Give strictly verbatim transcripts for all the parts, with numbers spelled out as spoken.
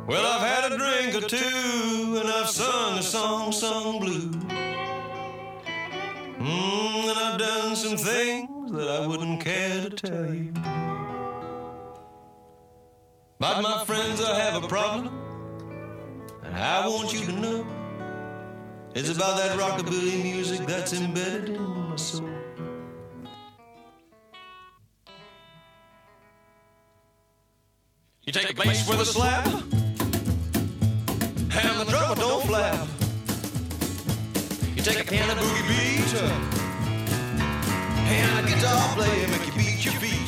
Well, I've had a drink or two, and I've sung a song, sung blue. Mm, and I've done some things that I wouldn't care to tell you. But my friends, I have a problem, and I want you to know it's about that rockabilly music that's embedded in my soul. You take a bass with a slap, and the drummer don't flap. You take a piano boogie beat, and a guitar player make you beat your feet.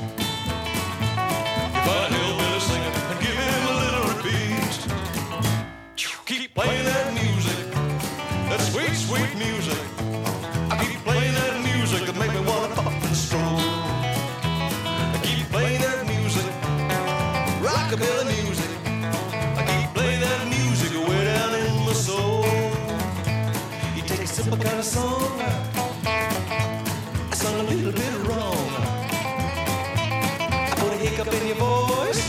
You find a hillbilly singer and give him a little repeat. Keep playing that music, that sweet, sweet music. I keep playing that music that make me wanna pop and stroll. I keep playing that music, rockabilly music. I keep playing that music way down in my soul. You take a simple kind of song, I sung a little bit wrong. I put a hiccup in your voice,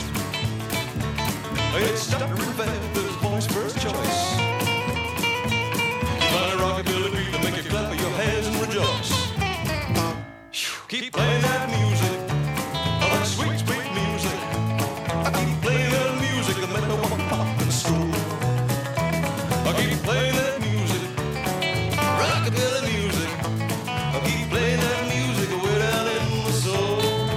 it's stuck real fast, the voice first choice. You find a rockabilly beat that make you clap your hands and rejoice. Keep playing that music, oh, that sweet, sweet music. I keep playing that music that make me want to pop and stroll. I keep playing that music, rockabilly music. I keep playing that music way down in my soul.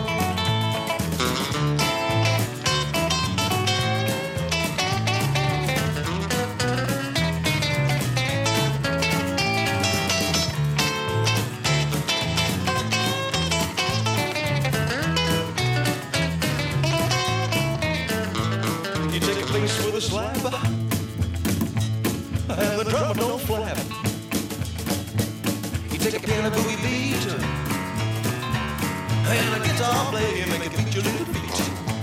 You take a bass with a slap, and the drummer don't flap. You take a piano boogie beat, and a guitar player make it beat your little feet.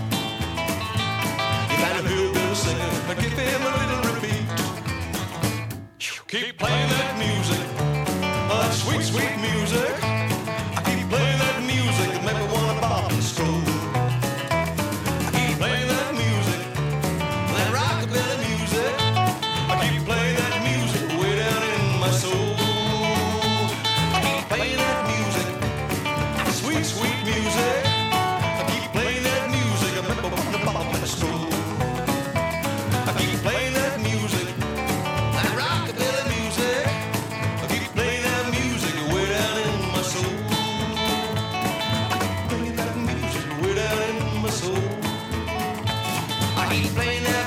You find a hillbilly singer and give him a little repeat. Keep playing that music, oh, that sweet, sweet music. I keep playing that music that make me wanna pop and stroll. I keep playing that music, that rockabilly music. I keep playing that music way down in my soul. I keep playing that music, sweet, sweet music. I keep playing that music, I make me wanna pop and stroll. I keep playing that music, that rockabilly music. I keep playing that music way down in my soul. I keep playing that music way down in my soul. I keep playing that